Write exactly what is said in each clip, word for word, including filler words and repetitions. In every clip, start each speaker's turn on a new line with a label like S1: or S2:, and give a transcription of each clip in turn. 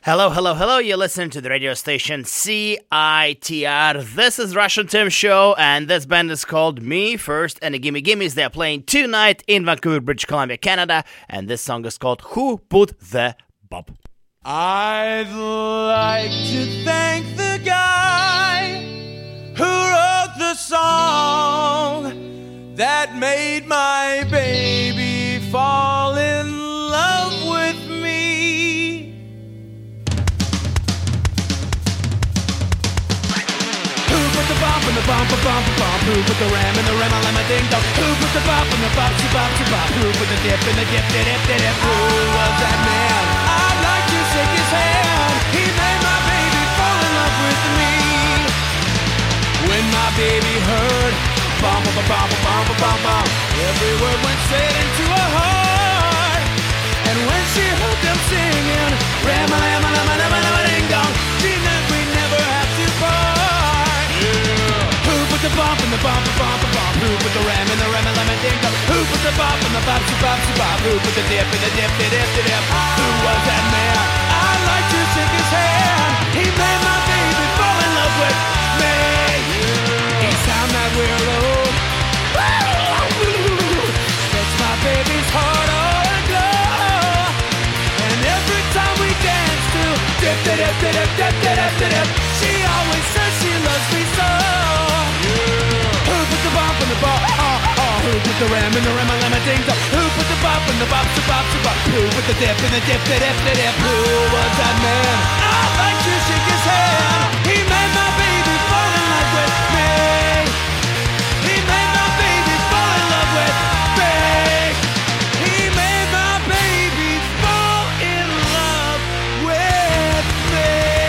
S1: Hello, hello, hello. You're listening to the radio station C I T R. This is Russian Tim Show, and this band is called Me First and the Gimme Gimmes. They're playing tonight in Vancouver, British Columbia, Canada, and this song is called Who Put the Bomb?
S2: I'd like to thank the guy who wrote the song that made my baby fall in love with me. Who put the bomb in the bomb, the bomb, the bomb? Who put the ram in the ram, a lemma ding dong? Who put the bop in the bop, the bop, the bop? Who put the dip in the dip, dip, dip, dip? Who was that man? I'd like to shake his hand. He made my baby fall in love with me. When my baby heard bomb, bomb, bomb, bomb, bomb, bomb, every word went straight into her heart. And when she heard them singing, ram a lam a lam a lam a lam a ding dong, she meant we never have to part. Yeah. Who put the bomb in the bomb, the bomb, the bomb? Who put the ram in the ram a lam a ding dong? Who put the bop in the bop, the bop, the bop? Who put the dip in the dip, the dip, the dip? Who was that man? I'd like to shake his hand. He made my baby fall in love with me. Yeah. Each time that we're alone, sets my baby's heart on glow. And every time we dance to dip, dip, dip, dip, dip, dip, dip, dip, she always says she loves me so. Yeah. Who put the bop in the bop? Oh, oh. Who put the ram in the ram a lam a ding dong? Who put the bop in the bop, the bop, the bop? Who put the dip in the dip, the dip, the dip? Who was that man? I'd like to shake his hand. He made my baby fall in love with me. He made my baby fall in love with me. He made my baby fall in love with me.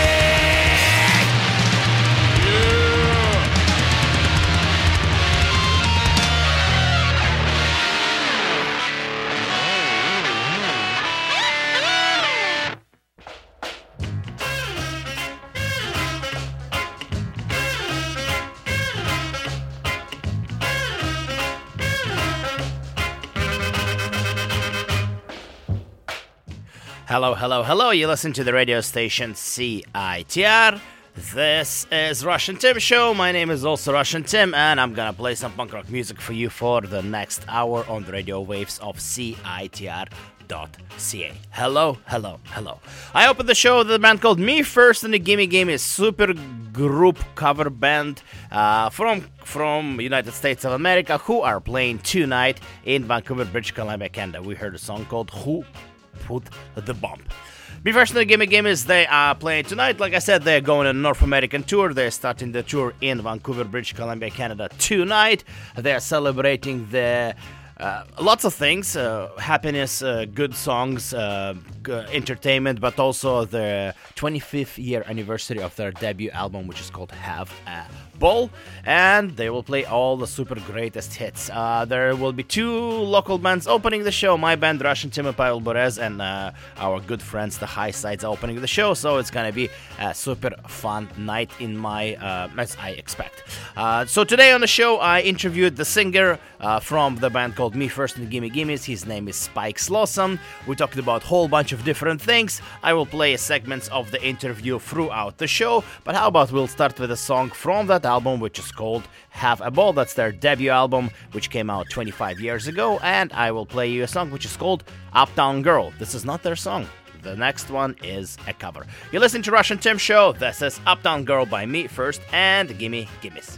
S1: Hello, hello, hello. You listen to the radio station C I T R. This is Russian Tim Show. My name is also Russian Tim, and I'm gonna play some punk rock music for you for the next hour on the radio waves of C I T R dot C A. Hello, hello, hello. I opened the show with a band called Me First and the Gimme Gimmes, super group cover band uh, from from United States of America, who are playing tonight in Vancouver, British Columbia, Canada. We heard a song called Who Put the Bomb. Me First and the Gimme Gimmes, they are playing tonight. Like I said, they're going on a North American tour. They're starting the tour in Vancouver, British Columbia, Canada tonight. They're celebrating the Uh, lots of things, uh, happiness, uh, good songs, uh, g- entertainment, but also the twenty-fifth year anniversary of their debut album, which is called Have a Ball, and they will play all the super greatest hits. Uh, there will be two local bands opening the show, my band, Russian Tim and Pavel Borez, and uh, our good friends, the High Sides, are opening the show, so it's gonna be a super fun night in my, uh, as I expect. Uh, so today on the show, I interviewed the singer uh, from the band called Me First and the Gimme Gimmes. His name is Spike Slawson. We talked about a whole bunch of different things. I will play segments of the interview throughout the show, but how about we'll start with a song from that album, which is called Have a Ball. That's their debut album, which came out twenty-five years ago, and I will play you a song which is called Uptown Girl. This is not their song. The next one is a cover. You listen to Russian Tim Show. This is Uptown Girl by Me First and Gimme Gimmes.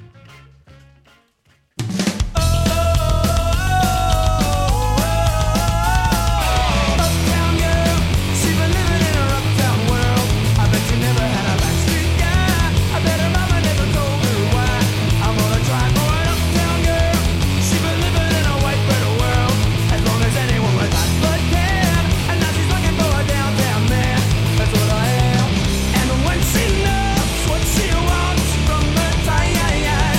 S3: And when she knows what she wants from the time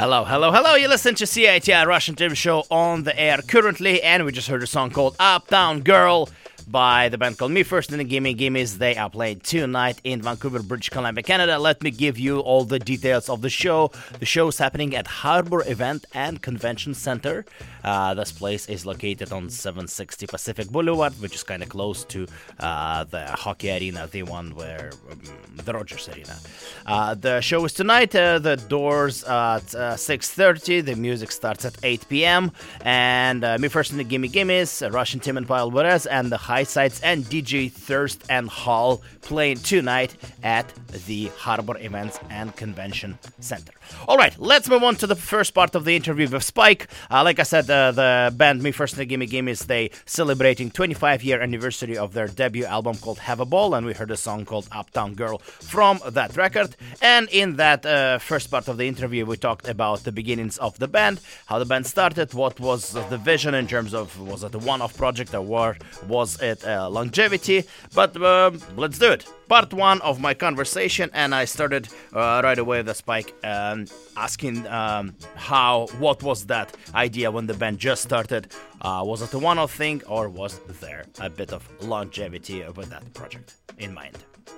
S1: Hello, hello, hello. You listen to C I T R Russian Tim Show on the air currently, and we just heard a song called Uptown Girl by the band called Me First and the Gimme Gimmes. They are playing tonight in Vancouver, British Columbia, Canada. Let me give you all the details of the show. The show is happening at Harbor Event and Convention Center. Uh, this place is located on seven sixty Pacific Boulevard, which is kind of close to uh, the hockey arena, the one where um, the Rogers Arena. Uh, the show is tonight. Uh, the doors at uh, six thirty. The music starts at eight p.m. And uh, Me First and the Gimme Gimmes, uh, Russian Tim and Pavel Borez, and the High Sides and D J Thirst and Hall playing tonight at the Harbor Events and Convention Center. All right, let's move on to the first part of the interview with Spike. Uh, like I said, uh, the band Me First and the Gimme Gimmes, they celebrating twenty-five year anniversary of their debut album called Have a Ball, and we heard a song called Uptown Girl from that record. And in that uh, first part of the interview, we talked about the beginnings of the band, how the band started, what was the vision in terms of, was it a one-off project or was it uh, longevity? But uh, let's do it. Part one of my conversation, and I started uh, right away with Spike um, asking um, how, what was that idea when the band just started? Uh, was it a one-off thing, or was there a bit of longevity with that project in mind?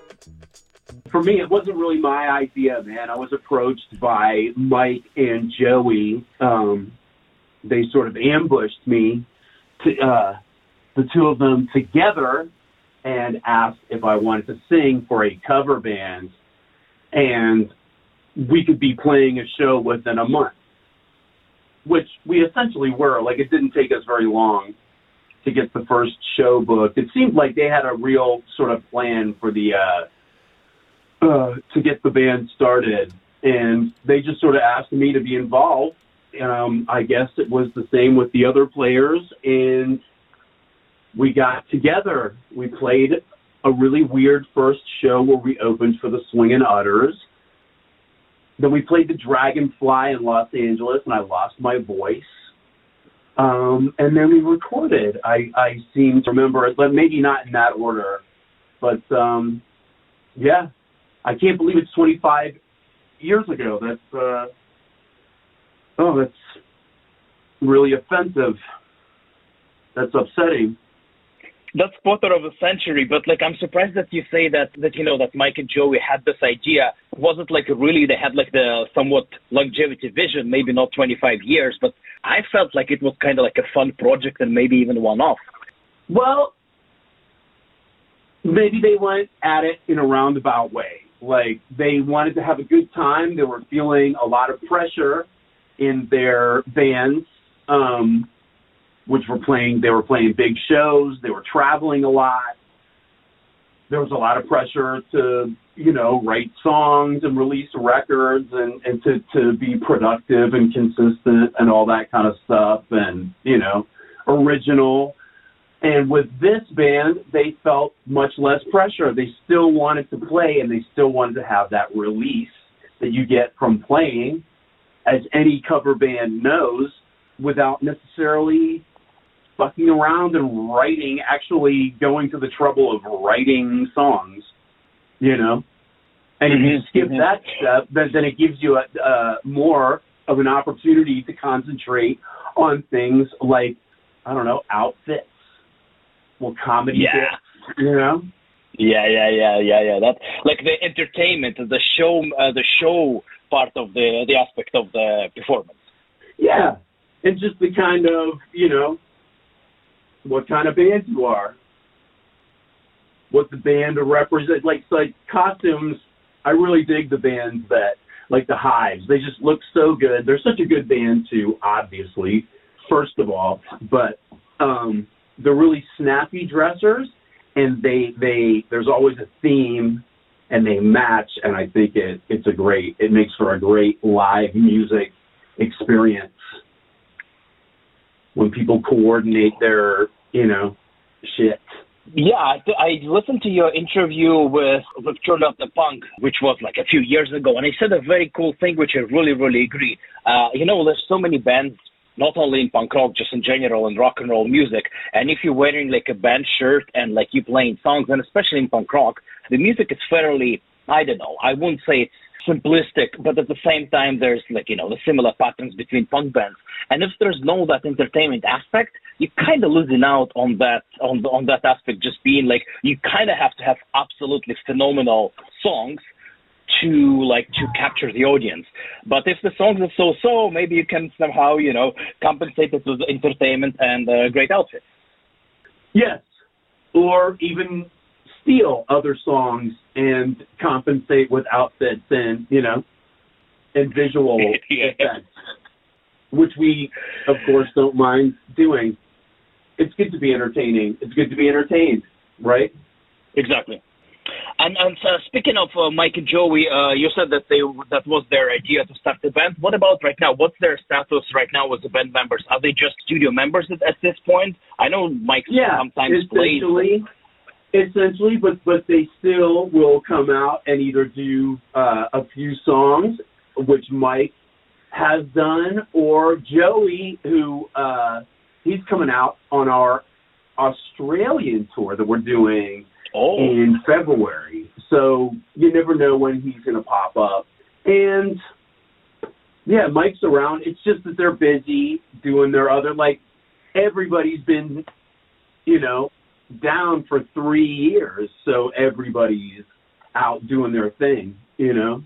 S3: For me, it wasn't really my idea, man. I was approached by Mike and Joey. Um, they sort of ambushed me, to, uh, the two of them together, and asked if I wanted to sing for a cover band, and we could be playing a show within a month, which we essentially were. Like, it didn't take us very long to get the first show booked. It seemed like they had a real sort of plan for the, uh, uh, to get the band started, and they just sort of asked me to be involved. Um, I guess it was the same with the other players, and we got together. We played a really weird first show where we opened for the Swingin' Utters. Then we played the Dragonfly in Los Angeles, and I lost my voice. Um, and then we recorded. I, I seem to remember it, but maybe not in that order. But, um, yeah, I can't believe it's twenty-five years ago. That's, uh, oh, that's really offensive. That's upsetting.
S4: That's quarter of a century, but like I'm surprised that you say that that you know that Mike and Joey had this idea. Was it like really they had like the somewhat longevity vision, maybe not twenty-five years, but I felt like it was kind of like a fun project and maybe even one-off.
S3: Well, maybe they went at it in a roundabout way. Like, they wanted to have a good time. They were feeling a lot of pressure in their bands. Um, which were playing, they were playing big shows, they were traveling a lot. There was a lot of pressure to, you know, write songs and release records and, and to, to be productive and consistent and all that kind of stuff and, you know, original. And with this band, they felt much less pressure. They still wanted to play, and they still wanted to have that release that you get from playing, as any cover band knows, without necessarily fucking around and writing, actually going to the trouble of writing songs, you know? And if you skip
S4: mm-hmm.
S3: that step, then, then it gives you a, uh, more of an opportunity to concentrate on things like, I don't know, outfits, well, comedy
S4: yeah.
S3: bits, you know?
S4: Yeah, yeah, yeah, yeah, yeah. That like the entertainment, the show, uh, the show part of the the aspect of the performance.
S3: Yeah, and just the kind of, you know, what kind of band you are, what the band represents. Like, like costumes, I really dig the bands that, like the Hives. They just look so good. They're such a good band too, obviously, first of all. But um, they're really snappy dressers, and they they there's always a theme, and they match. And I think it it's a great. It makes for a great live music experience when people coordinate their, you know, shit.
S4: Yeah, I, I listened to your interview with, with Turn Up the Punk, which was like a few years ago, and he said a very cool thing, which I really, really agree. Uh, you know, there's so many bands, not only in punk rock, just in general, in rock and roll music, and if you're wearing like a band shirt and like you playing songs, and especially in punk rock, the music is fairly, I don't know, I wouldn't say it's simplistic, but at the same time, there's like, you know, the similar patterns between punk bands. And if there's no that entertainment aspect, you kind of losing out on that, on the, on that aspect, just being like, you kind of have to have absolutely phenomenal songs to like to capture the audience. But if the songs are so-so, maybe you can somehow, you know, compensate it with entertainment and a great outfit.
S3: Yes, or even steal other songs and compensate with outfits and, you know, and visual
S4: Yeah.
S3: effects, which we, of course, don't mind doing. It's good to be entertaining. It's good to be entertained, right?
S4: Exactly. And, and uh, speaking of uh, Mike and Joey, uh, you said that they that was their idea to start the band. What about right now? What's their status right now with the band members? Are they just studio members at, at this point? I know Mike
S3: Yeah,
S4: sometimes plays.
S3: essentially, essentially, but but they still will come out and either do uh, a few songs, which Mike has done, or Joey, who uh, he's coming out on our Australian tour that we're doing.
S4: Oh.
S3: In February. So you never know when he's going to pop up. And, yeah, Mike's around. It's just that they're busy doing their other, like, everybody's been, you know, down for three years. So everybody's out doing their thing, you know.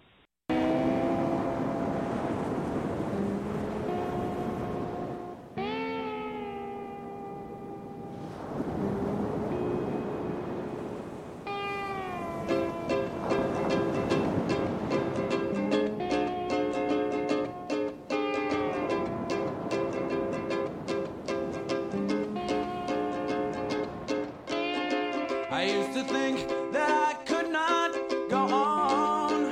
S2: I used to think that I could not go on,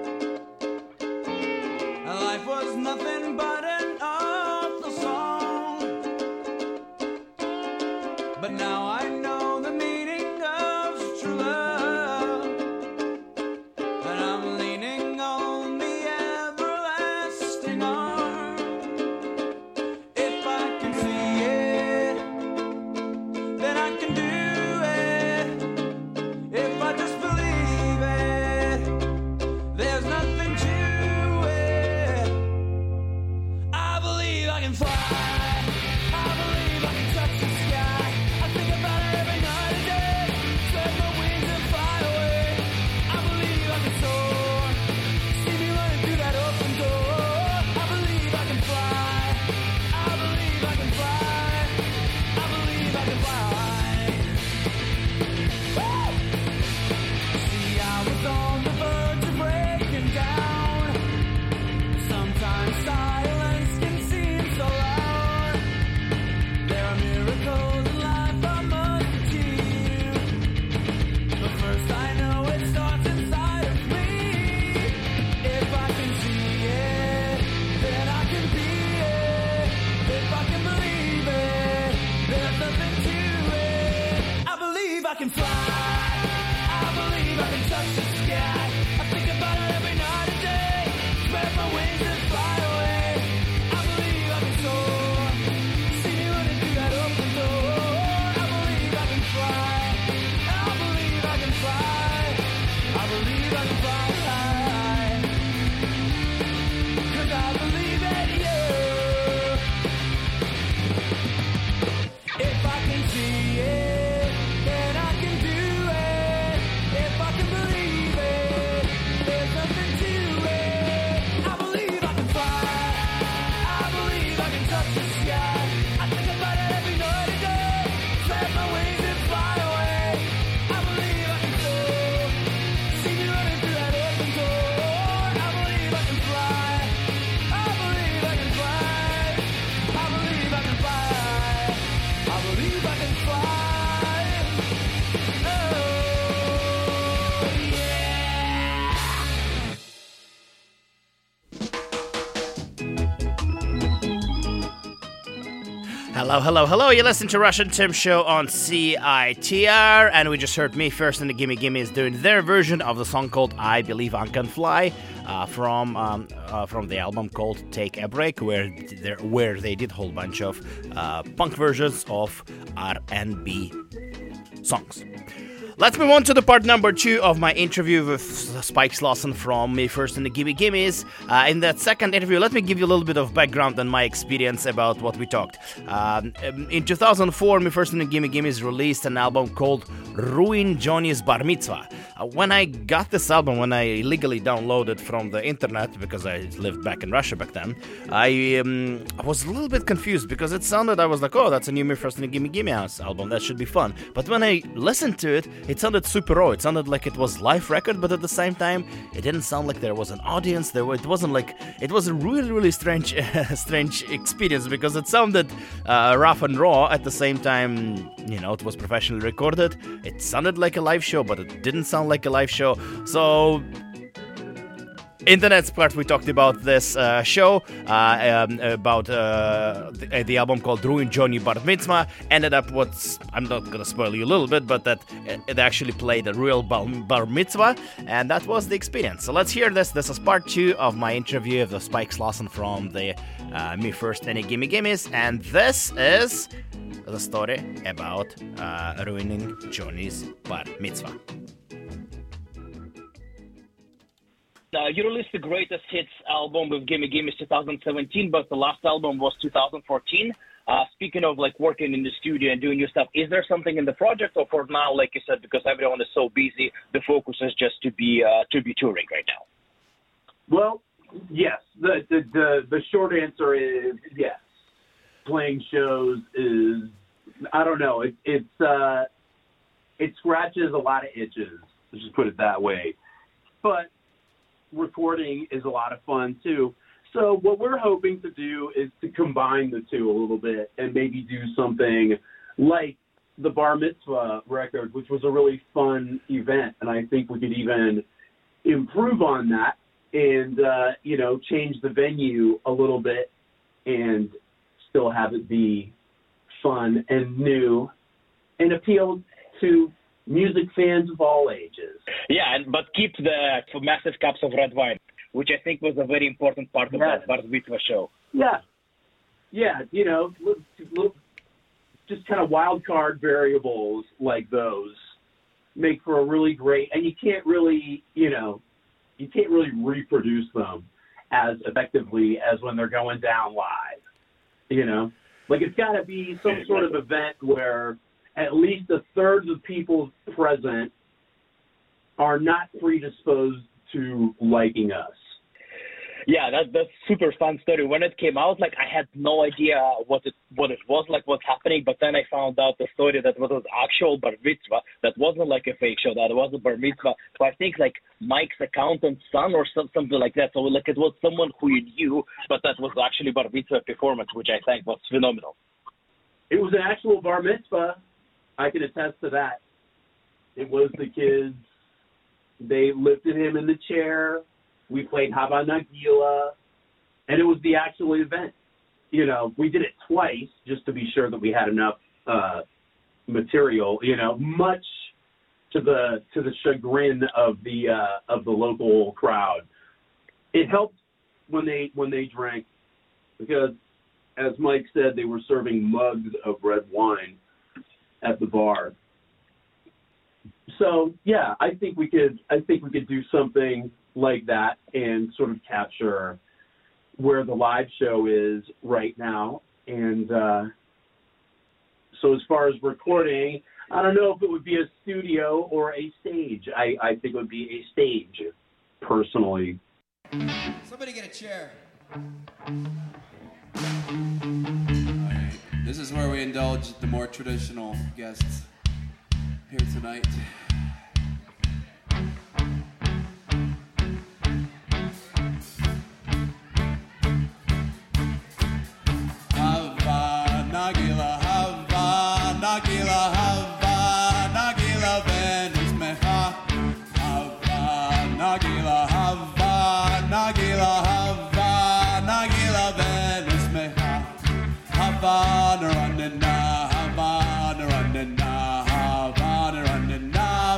S2: and life was nothing but an awful song. But now I know the meaning of true love, and I'm leaning on the everlasting arm. If I can see it, then I can do. If I just believe it, there's nothing to it. I believe I can fly. I believe I can touch the sky. I think about it every night and day. Spread my wings and fly away. I believe I can soar. See me running through that open door. I believe I can fly. I believe I can fly. I believe I can fly. On the verge of breaking down. Sometimes silence can seem so loud. There are miracles in life I must achieve. But first I know it starts inside of me. If I can see it, then I can be it. If I can believe it, there's nothing to it. I believe I can fly. I believe I can touch the sky. I think about it every night and day. Spread my wings and fly away. I believe I can soar. See me running through that open door. I believe I can fly. I believe I can fly. I believe I can fly. 'Cause I believe in you. If I can see it, then I can do it. If I can believe it, there's nothing to it. I believe I can fly. I believe I can touch the sky. I think about it every night and day. Spread my wings and fly away. I believe I can soar. See me running through that open door. I believe I can fly. I believe I can fly. I believe I can fly. I believe I can fly.
S1: Hello, hello, hello. You listen to Russian Tim Show on C I T R, and we just heard Me First and the Gimme Gimmes doing their version of the song called I Believe I Can Fly uh, from um, uh, from the album called Take a Break, where, where they did a whole bunch of uh, punk versions of R and B songs. Let's move on to the part number two of my interview with Spike Slawson from Me First and the Gimme Gimmes. Uh, in that second interview, let me give you a little bit of background on my experience about what we talked. Um, in two thousand four, Me First and the Gimme Gimmes released an album called Ruin Johnny's Bar Mitzvah. Uh, when I got this album, when I illegally downloaded from the internet, because I lived back in Russia back then, I, um, I was a little bit confused because it sounded, I was like, oh, that's a new Me First and the Gimme Gimmes album, that should be fun. But when I listened to it, it sounded super raw. It sounded like it was live record, but at the same time, it didn't sound like there was an audience. There, it wasn't like it was a really, really strange, strange experience because it sounded uh, rough and raw. At the same time, you know, it was professionally recorded. It sounded like a live show, but it didn't sound like a live show. So. In the next part, we talked about this uh, show, uh, um, about uh, the, the album called Ruin Johnny Bar Mitzvah. Ended up what's, I'm not going to spoil you a little bit, but that it actually played a real bar, bar mitzvah, and that was the experience. So let's hear this. This is part two of my interview with Spike Slawson from the uh, Me First and the Gimme Gimmes, and this is the story about uh, ruining Johnny's Bar Mitzvah.
S4: Uh, you released the Greatest Hits album with Gimme Gimmes twenty seventeen, but the last album was two thousand fourteen. Uh, speaking of like working in the studio and doing new stuff, is there something in the project, or for now, like you said, because everyone is so busy, the focus is just to be uh, to be touring right now?
S3: Well, yes. The, the the the short answer is yes. Playing shows is, I don't know. It it's uh, it scratches a lot of itches. Let's just put it that way. But recording is a lot of fun too. So what we're hoping to do is to combine the two a little bit and maybe do something like the Bar Mitzvah record, which was a really fun event. And I think we could even improve on that and, uh, you know, change the venue a little bit and still have it be fun and new and appeal to music fans of all ages.
S4: Yeah, and but keep the massive cups of red wine, which I think was a very important part of
S3: yes.
S4: that Bar Mitzvah show.
S3: Yeah, yeah, you know, look, look, just kind of wild card variables like those make for a really great, and you can't really, you know, you can't really reproduce them as effectively as when they're going down live. You know, like it's got to be some sort of event where at least a third of the people present are not predisposed to liking us.
S4: Yeah, that, that's super fun story. When it came out, like I had no idea what it what it was, like what's happening. But then I found out the story that it was actual bar mitzvah. That wasn't like a fake show. That it was a bar mitzvah. So I think like Mike's accountant's son or some, something like that. So like it was someone who you knew, but that was actually bar mitzvah performance, which I think was phenomenal.
S3: It was an actual bar mitzvah. I can attest to that. It was the kids. They lifted him in the chair. We played Hava Nagila, and it was the actual event. You know, we did it twice just to be sure that we had enough uh, material. You know, much to the to the chagrin of the uh, of the local crowd. It helped when they when they drank, because, as Mike said, they were serving mugs of red wine at the bar. So yeah, I think we could. I think we could do something like that and sort of capture where the live show is right now. And uh, so as far as recording, I don't know if it would be a studio or a stage. I, I think it would be a stage, personally.
S5: Somebody get a chair. All right. This is where we indulge the more traditional guests here tonight. Havana running now, Havana running now, Havana running now.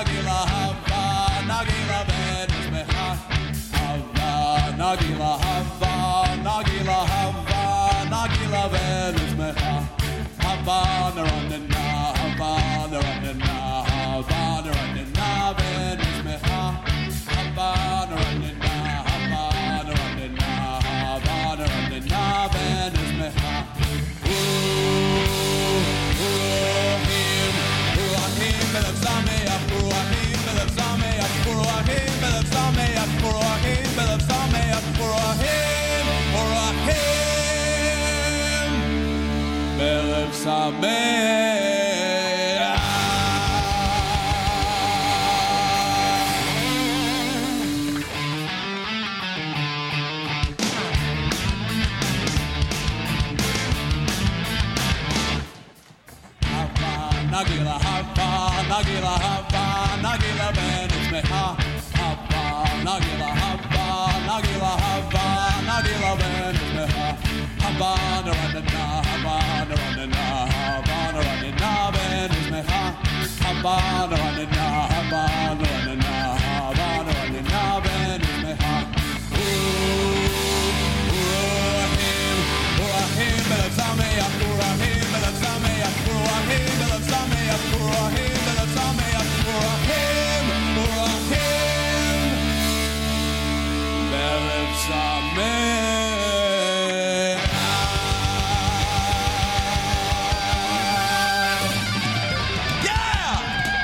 S5: Nagila hava, Nagila ben ismeha. Hava, Nagila hava, Nagila hava, Nagila ben ismeha. Hava, naranana, hava, naranana, hava, naranana ben ismeha. Hava, naranana, hava, naranana, hava, naranana ben ismeha. Nagila hava, Nagila hava, Nagila ben ismeha. Hava, Nagila hava, Nagila hava, Nagila ben ismeha. Hava, naranana, hava, naranana, hava, naranana ben ismeha. Hava, naranana, hava, naranana, hava, naranana ben ismeha. Urahim, Urahim, Belazamea, Urahim, Belazamea, Urahim, Belazamea, Urahim, Belazamea, Urahim, Urahim, Belazamea. Yeah!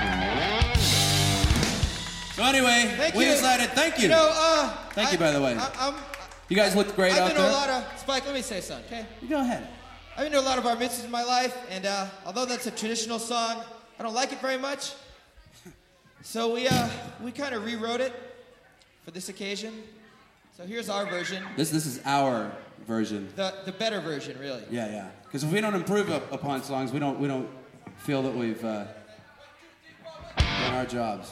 S5: So anyway,
S6: Thank
S5: we
S6: you.
S5: decided, thank you.
S6: You know, uh,
S5: Thank
S6: I-
S5: you, by the way.
S6: I, I'm,
S5: You guys looked great
S6: I've
S5: out
S6: been to a
S5: there.
S6: lot of Spike. Let me say something, okay?
S5: You go ahead.
S6: I've been to a lot of bar mitzvahs in my life, and uh, although that's a traditional song, I don't like it very much. So we uh, we kind of rewrote it for this occasion. So here's our version,
S5: This this is our version.
S6: the the better version, really.
S5: Yeah, yeah. Because if we don't improve up upon songs, we don't we don't feel that we've uh, done our jobs.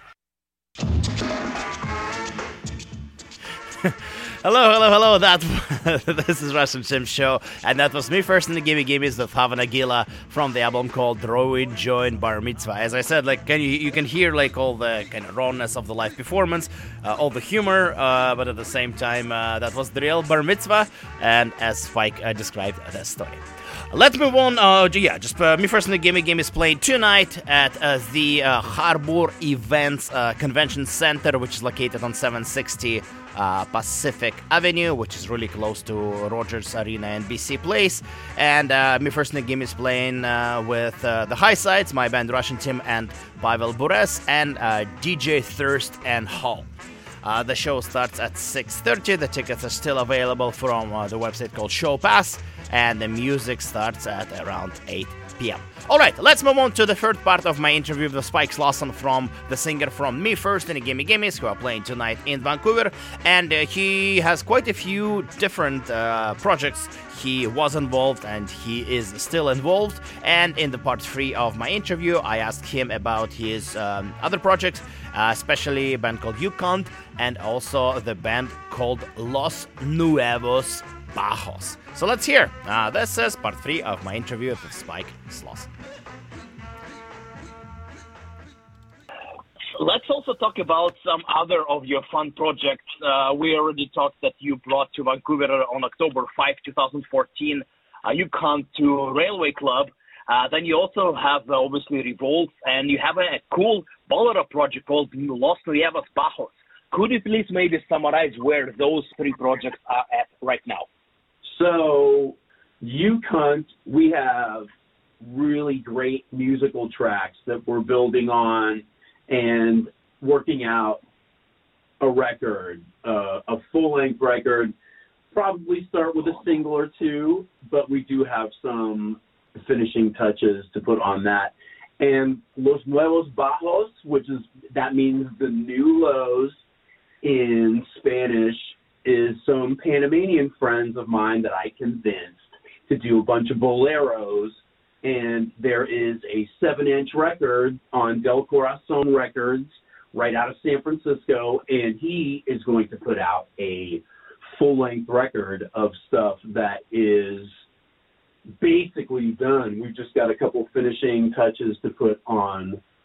S1: Hello, hello, hello. That this is Russian Tim Show, and that was me first in the Gimme Gimmes with Hava Nagila from the album called Droid Join Bar Mitzvah. As I said, like can you you can hear like all the kind of rawness of the live performance, uh, all the humor, uh, but at the same time uh, that was the real Bar Mitzvah, and as Spike uh, described the story. Let's move on. Uh, yeah, just uh, me first in the Gimme Gimmes playing tonight at uh, the uh, Harbor Events uh, Convention Center, which is located on seven sixty uh, Pacific Avenue, which is really close to Rogers Arena and B C Place. And uh, me first in the Gimmes playing uh, with uh, the High Sides, my band Russian Tim and Pavel Bures, and uh, D J Thirst and Hall. Uh, the show starts at six thirty. The tickets are still available from uh, the website called Show Pass, and the music starts at around eight p.m. All right, let's move on to the third part of my interview with Spike Slosson, from the singer from Me First and the Gimme Gimmes, who are playing tonight in Vancouver. And uh, he has quite a few different uh, projects. He was involved and he is still involved. And in the part three of my interview, I asked him about his um, other projects, uh, especially a band called Yukon and also the band called Los Nuevos Bajos. So let's hear. Uh, this is part three of my interview with Spike Slosson.
S4: Let's also talk about some other of your fun projects. Uh, we already talked that you brought to Vancouver on October fifth, twenty fourteen. Uh, you come to Railway Club. Uh, then you also have uh, obviously Revolt, and you have a, a cool bolero project called Los Nuevos Bajos. Could you please maybe summarize where those three projects are at right now?
S3: So, UConn, we have really great musical tracks that we're building on and working out a record, uh, a full-length record. Probably start with a single or two, but we do have some finishing touches to put on that. And Los Nuevos Bajos, which is, that means the new lows in Spanish, is some Panamanian friends of mine that I convinced to do a bunch of boleros. And there is a seven-inch record on Del Corazon Records right out of San Francisco, and he is going to put out a full-length record of stuff that is basically done. We've just got a couple finishing touches to put on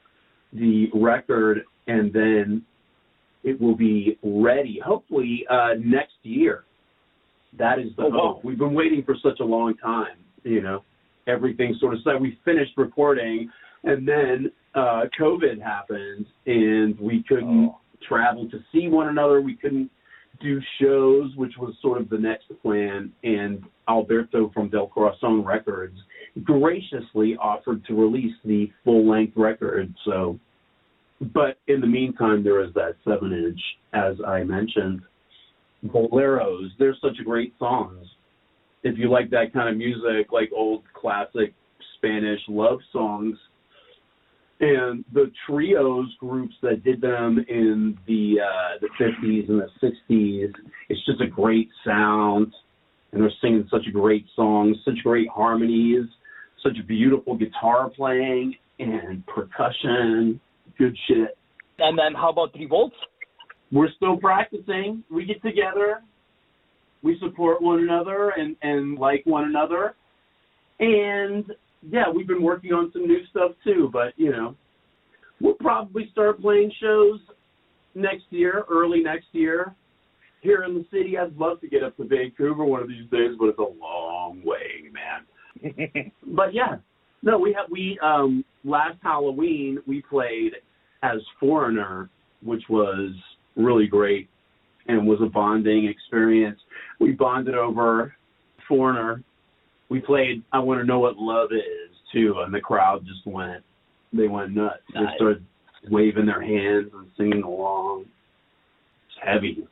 S3: the record, and then it will be ready, hopefully, uh, next year. That is the
S4: Oh,
S3: hope.
S4: wow.
S3: We've been waiting for such a long time, you know. Everything sort of said we finished recording, and then uh, COVID happened, and we couldn't
S4: Oh.
S3: travel to see one another. We couldn't do shows, which was sort of the next plan, and Alberto from Del Corazon Records graciously offered to release the full-length record. So, but in the meantime, there is that seven-inch, as I mentioned. Boleros, they're such great songs. If you like that kind of music, like old classic Spanish love songs, and the trios groups that did them in the uh, the fifties and the sixties, it's just a great sound, and they're singing such great songs, such great harmonies, such beautiful guitar playing and percussion, good shit.
S4: And then how about Revolt?
S3: We're still practicing. We get together, we support one another and, and like one another. And, yeah, we've been working on some new stuff, too. But, you know, we'll probably start playing shows next year, early next year, here in the city. I'd love to get up to Vancouver one of these days, but it's a long way, man. But, yeah. No, we have, we, um, last Halloween, we played as Foreigner, which was really great and was a bonding experience. We bonded over Foreigner. We played I Want to Know What Love Is, too, and the crowd just went, they went nuts. They
S4: Nice.
S3: started waving their hands and singing along. It's heavy.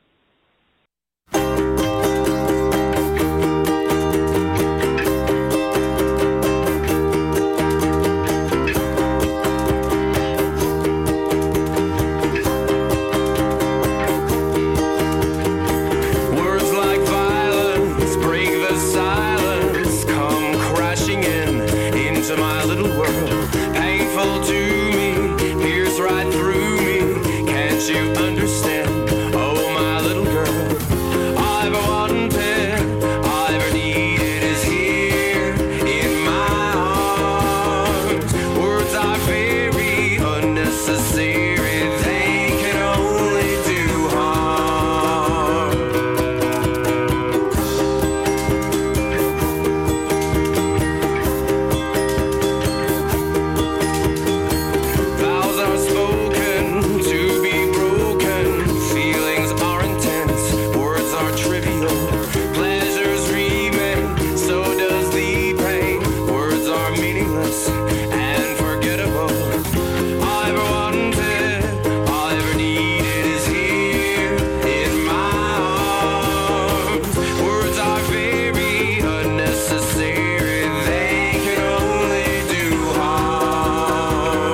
S2: Words like violence break the silence, come crashing in into my little world. Painful to me, pierce right through me. Can't you understand? Oh, my little girl. I've wanted, I've needed is here in my arms. Words are very unnecessary. They can only do harm. Vows are spoken to be broken. Feelings are intense. Words are trivial. Pleasures remain. So does the pain. Words are meaningless and forgettable. I've wanted, I've needed is here in my arms. Words are very unnecessary. They can only do harm.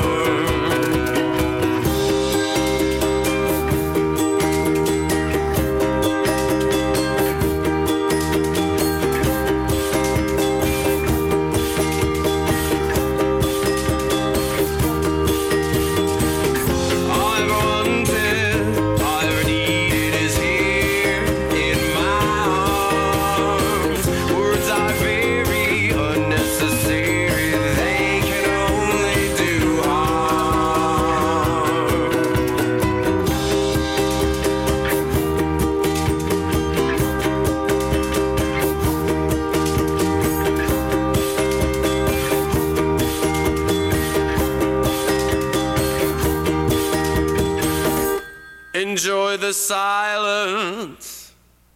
S2: I've wanted, I've needed is here in my arms. Words are very unnecessary. They can only do harm. Enjoy the silence.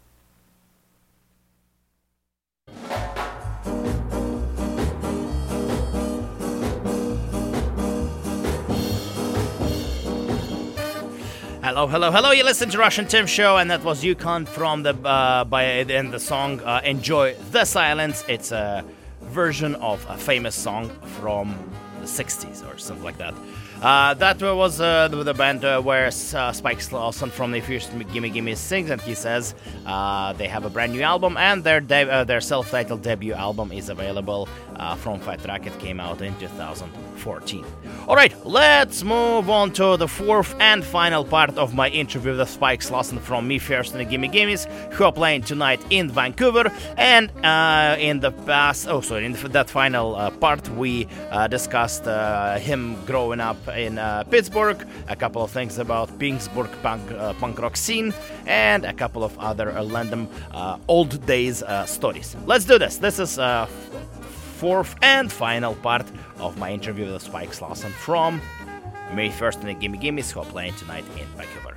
S1: Hello, hello, hello. You listen to Russian Tim Show, and that was Yukon from the uh, by in the song uh, "Enjoy the Silence." It's a version of a famous song from the sixties or something like that. Uh, that was uh, the, the band uh, where uh, Spike Lawson from the Fierce Gimme Gimme sings, and he says uh, they have a brand new album, and their de- uh, their self-titled debut album is available uh, from Fat Racket, came out in two thousand fourteen. All right, let's move on to the fourth and final part of my interview with Spike Lawson from Me First and the Gimme Gimmes, who are playing tonight in Vancouver. And uh, in the past, oh sorry, in that final uh, part, we uh, discussed uh, him growing up in uh, Pittsburgh, a couple of things about Pittsburgh punk, uh, punk rock scene, and a couple of other uh, random uh, old days uh, stories. Let's do this. This is uh, fourth and final part of my interview with Spike Slawson from May first and the Gimme Gimmes, who are playing tonight in Vancouver.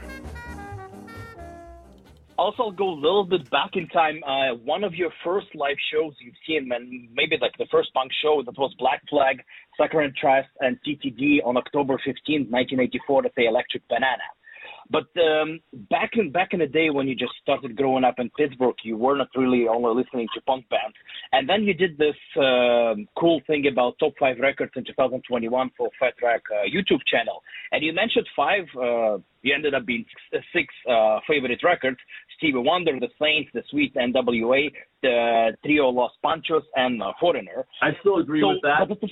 S4: Also, I'll go a little bit back in time. Uh, one of your first live shows you've seen, and maybe like the first punk show, that was Black Flag, Saccharine Trust, and T T D on October fifteenth, nineteen eighty-four at the Electric Banana. But um, back in back in the day when you just started growing up in Pittsburgh, you were not really only listening to punk bands. And then you did this uh, cool thing about Top five Records in two thousand twenty-one for Fat Wreck uh, YouTube channel. And you mentioned five, uh, you ended up being six, six uh, favorite records: Stevie Wonder, The Saints, The Sweet, N W A, the Trio Los Panchos, and uh, Foreigner.
S3: I still agree
S4: so,
S3: with that.
S4: But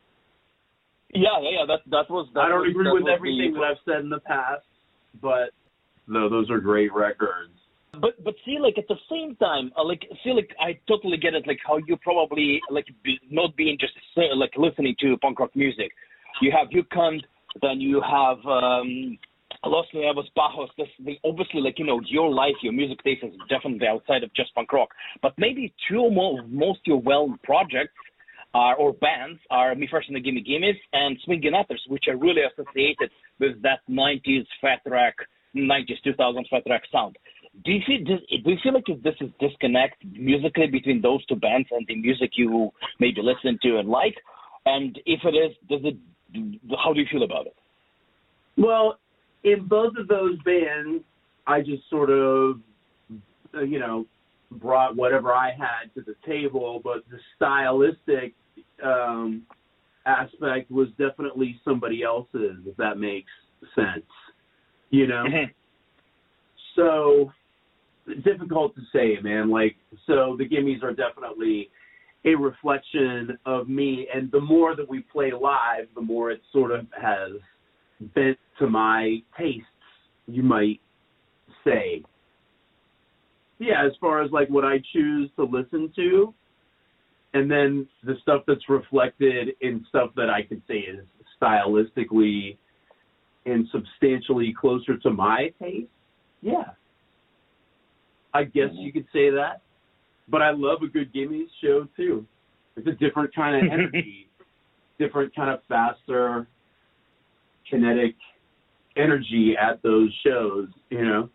S4: yeah, yeah, yeah, that, that was... That
S3: I don't
S4: was,
S3: agree
S4: that
S3: with
S4: was
S3: everything
S4: the,
S3: that I've said in the past, but no, those are great records.
S4: But but see, like at the same time, uh, like see, like I totally get it. Like how you probably like be, not being just uh, like listening to punk rock music. You have Yukon, then you have um, Los Nuevos Bajos. This the, obviously like you know your life, your music taste is definitely outside of just punk rock. But maybe two more most your well projects are or bands are Me First and the Gimme Gimmes and Swingin' Utters, which are really associated with that nineties Fat Wreck, nineties two thousands Fat Wreck sound. Do you feel do you feel like this is disconnect musically between those two bands and the music you maybe listen to and like? And if it is, does it? How do you feel about it?
S3: Well, in both of those bands, I just sort of, uh, you know, brought whatever I had to the table, but the stylistic um, aspect was definitely somebody else's, if that makes sense, you know?
S4: Mm-hmm.
S3: So, difficult to say, man. Like, so the Gimmes are definitely a reflection of me, and the more that we play live, the more it sort of has bent to my tastes, you might say. Yeah, as far as like what I choose to listen to, and then the stuff that's reflected in stuff that I could say is stylistically and substantially closer to my taste, yeah. I guess you could say that. But I love a good Gimmes show, too. It's a different kind of energy, different kind of faster, kinetic energy at those shows, you know.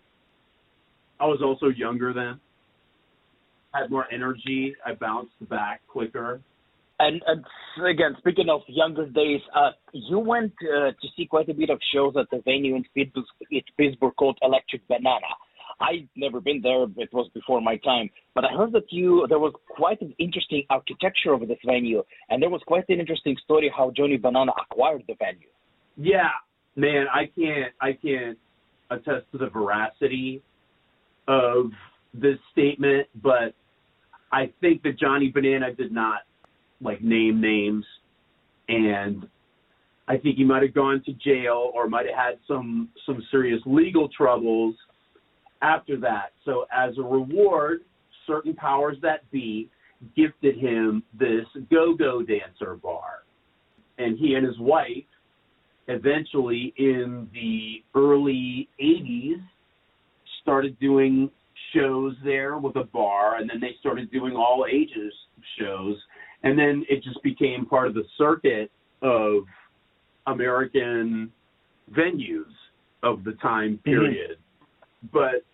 S3: I was also younger then. Had more energy. I bounced back quicker.
S4: And, and again, speaking of younger days, uh, you went uh, to see quite a bit of shows at the venue in Pittsburgh, Pittsburgh called Electric Banana. I'd never been there. It was before my time. But I heard that you there was quite an interesting architecture of this venue, and there was quite an interesting story how Johnny Banana acquired the venue.
S3: Yeah, man, I can't I can't attest to the veracity of this statement, but I think that Johnny Banana did not like name names, and I think he might have gone to jail or might have had some some serious legal troubles after that. So as a reward, certain powers that be gifted him this go-go dancer bar. And he and his wife eventually in the early eighties started doing shows there with a bar, and then they started doing all ages shows. And then it just became part of the circuit of American venues of the time period. Mm-hmm. But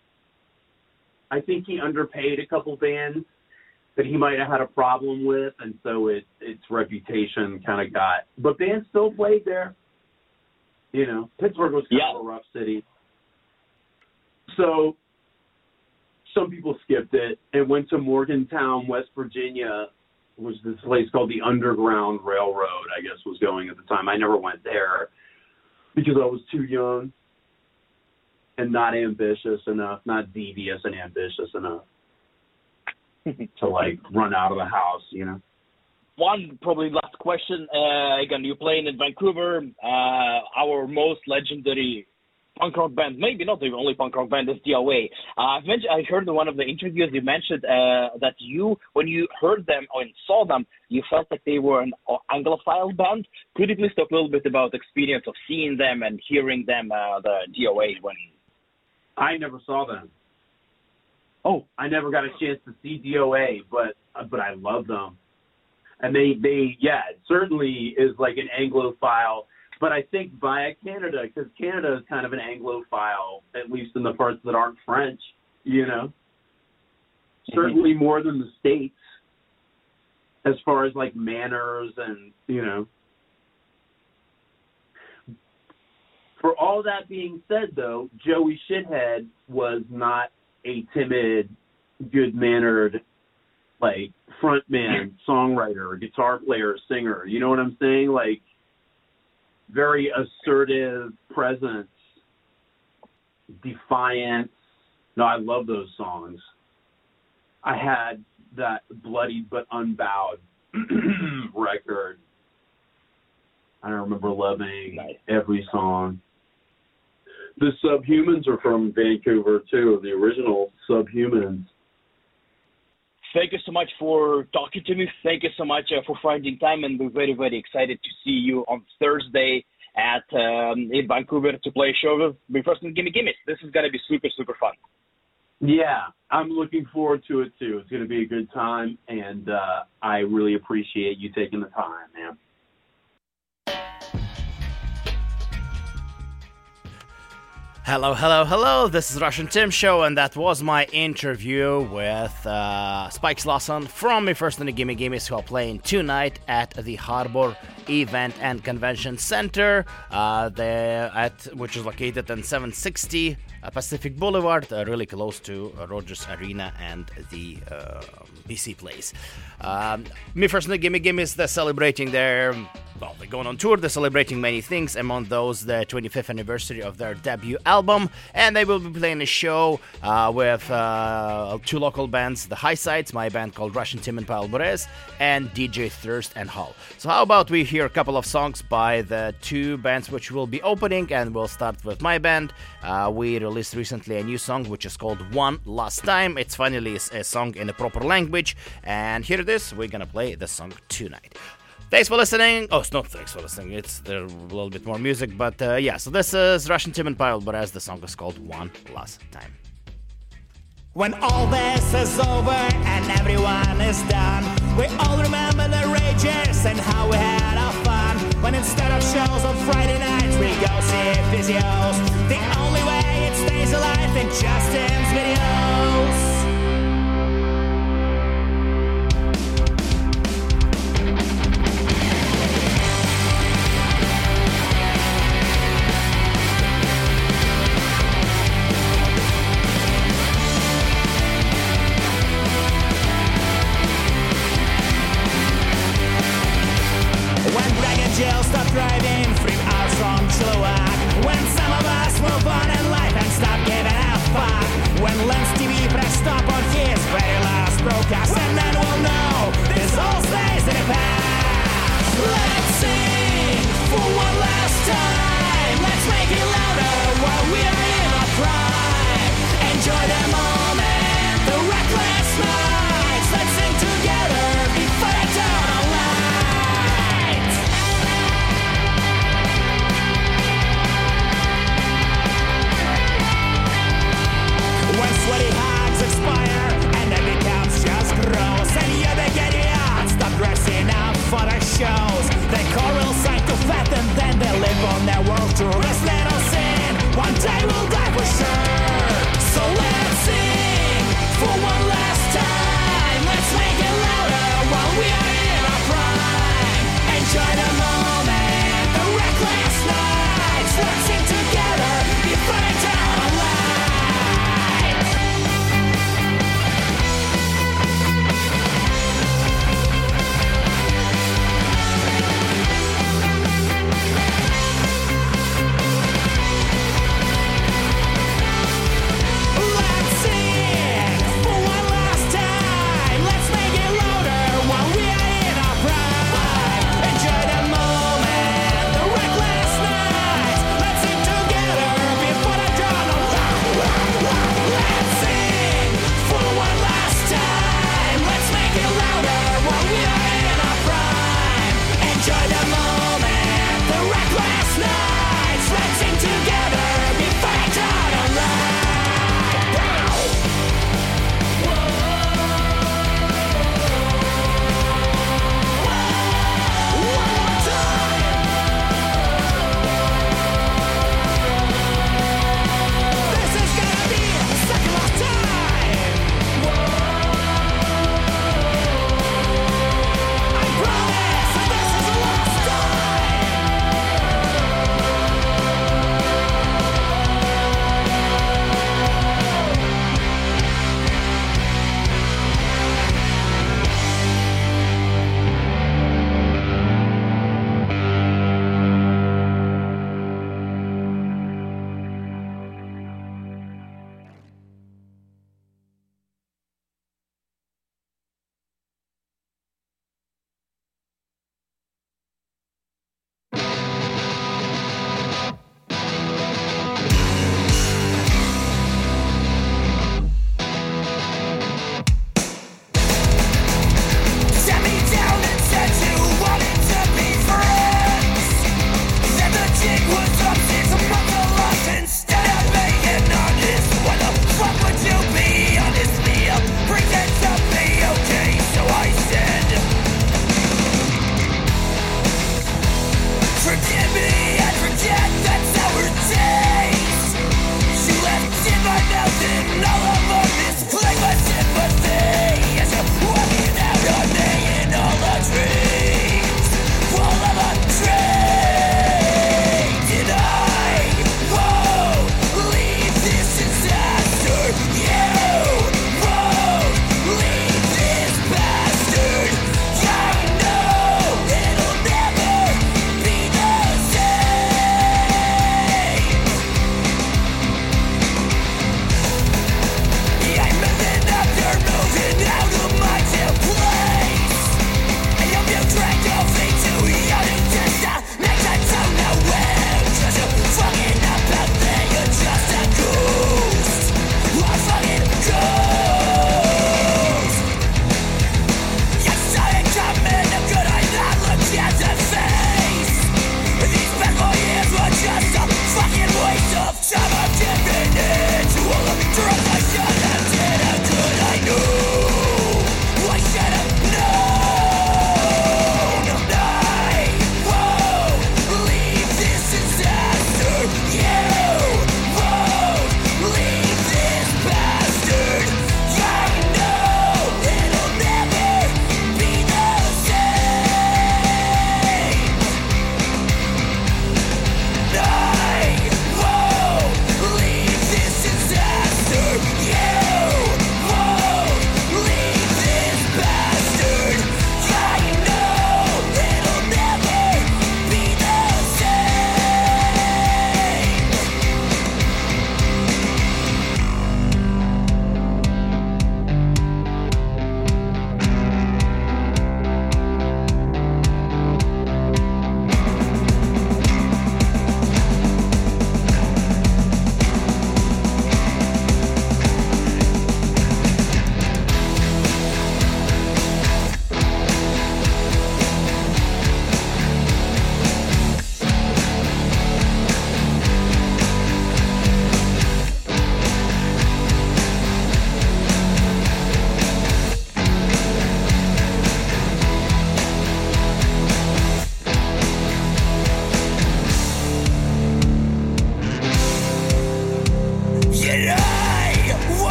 S3: I think he underpaid a couple bands that he might have had a problem with, and so it, its reputation kind of got. But bands still played there. You know, Pittsburgh was kind
S4: yeah.
S3: of a rough city. So some people skipped it and went to Morgantown, West Virginia, was this place called the Underground Railroad, I guess, was going at the time. I never went there because I was too young and not ambitious enough, not devious and ambitious enough to, like, run out of the house, you know?
S4: One probably last question. Uh, again, you're playing in Vancouver, uh, our most legendary punk rock band, maybe not the only punk rock band, is D O A. Uh, I've mentioned, I heard in one of the interviews you mentioned uh, that you, when you heard them or saw them, you felt like they were an Anglophile band. Could you please talk a little bit about the experience of seeing them and hearing them, uh, the D O A, when...
S3: I never saw them. Oh, I never got a chance to see D O A, but but I love them. And they, they yeah, it certainly is like an Anglophile, but I think via Canada, because Canada is kind of an Anglophile, at least in the parts that aren't French, you know? Mm-hmm. Certainly more than the States, as far as like manners and, you know. For all that being said, though, Joey Shithead was not a timid, good-mannered, like, frontman, songwriter, guitar player, singer. You know what I'm saying? Like, very assertive presence, defiance. No, I love those songs. I had that Bloodied But Unbowed record. I remember loving nice. every song. The Subhumans are from Vancouver, too, the original Subhumans.
S4: Thank you so much for talking to me. Thank you so much uh, for finding time, and we're very, very excited to see you on Thursday at um, in Vancouver to play a show with Me First and Gimme Gimme. This is going to be super, super fun.
S3: Yeah, I'm looking forward to it, too. It's going to be a good time, and uh, I really appreciate you taking the time, man.
S1: Hello, hello, hello, this is Russian Tim Show, and that was my interview with uh, Spike Slosson from Me First and the Gimme Gimmes, who are playing tonight at the Harbor Event and Convention Center, uh, there at which is located in seven sixty uh, Pacific Boulevard, uh, really close to uh, Rogers Arena and the uh, B C Place. Um, Me First and the Gimme Gimmes, they're celebrating their, well, they're going on tour, they're celebrating many things, among those the twenty-fifth anniversary of their debut album, and they will be playing a show uh, with uh, two local bands, the High Sides, my band called Russian Tim and Paul Borez, and D J Thirst and Hull. So how about we hear a couple of songs by the two bands which will be opening, and we'll start with my band. Uh, we released recently a new song which is called One Last Time. It's finally a song in a proper language, and here it is. We're gonna play the song tonight. Thanks for listening. Oh, it's not thanks for listening. It's there a little bit more music, but uh, yeah. So this is Russian Tim and Paul Borez. The song is called One Last Time.
S2: When all this is over and everyone is done, we all remember the rages and how we had our fun. When instead of shows on Friday nights, we go see physios. The only way it stays alive in Justin's videos. Jill stopped driving three hours from Chilliwack. When some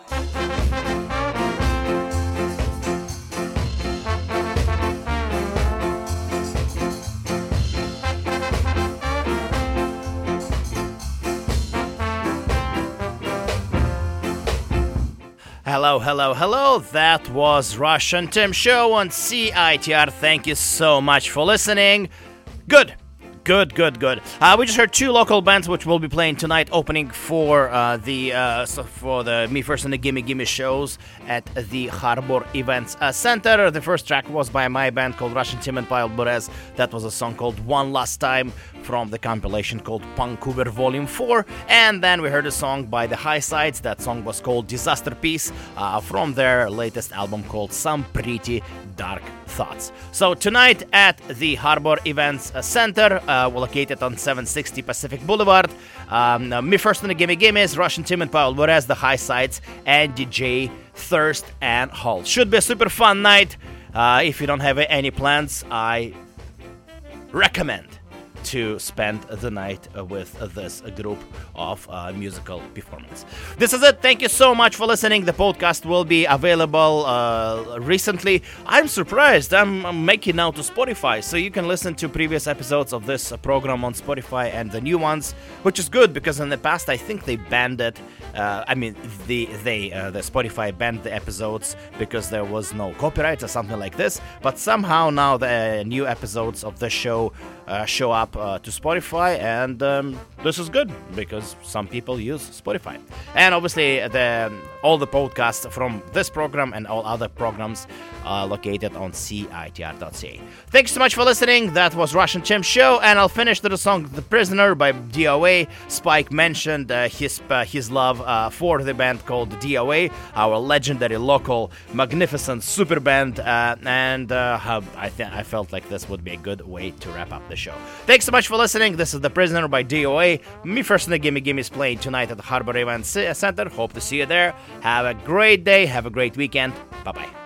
S1: Hello, hello, hello. That was Russian Tim Show on C I T R. Thank you so much for listening. Good. Good, good, good. Uh, we just heard two local bands which will be playing tonight, opening for uh, the uh, so for the Me First and the Gimme Gimme shows at the Harbor Events uh, Center. The first track was by my band called Russian Tim and Pavel Burez. That was a song called One Last Time from the compilation called Vancouver Volume four. And then we heard a song by the High Sides. That song was called Disaster Piece uh, from their latest album called Some Pretty Dark Thoughts. So tonight at the Harbor Events Center, uh, we're located on seven sixty Pacific Boulevard. Um, uh, Me First and the Gimme Gimmes, Russian Tim and Pavel Burez, the High Sides, and D J Thirst and Hall. Should be a super fun night. Uh, if you don't have any plans, I recommend to spend the night uh, with uh, this uh, group of uh, musical performance. This is it. Thank you so much for listening. The podcast will be available uh, recently. I'm surprised. I'm, I'm making now to Spotify, so you can listen to previous episodes of this uh, program on Spotify and the new ones, which is good because in the past I think they banned it. Uh, I mean, the they uh, the Spotify banned the episodes because there was no copyright or something like this. But somehow now the new episodes of the show uh, show up uh, to Spotify, and um, this is good because some people use Spotify. And obviously, the all the podcasts from this program and all other programs are located on C I T R dot C A. Thanks so much for listening. That was Russian Tim Show, and I'll finish with the song "The Prisoner" by D O A. Spike mentioned uh, his uh, his love uh, for the band called D O A, our legendary local magnificent super band, uh, and uh, I th- I felt like this would be a good way to wrap up the show. Thanks so much for listening. This is "The Prisoner" by D O A. Me First and the Gimme Gimme is playing tonight at the Harbor Events Center. Hope to see you there. Have a great day. Have a great weekend. Bye bye.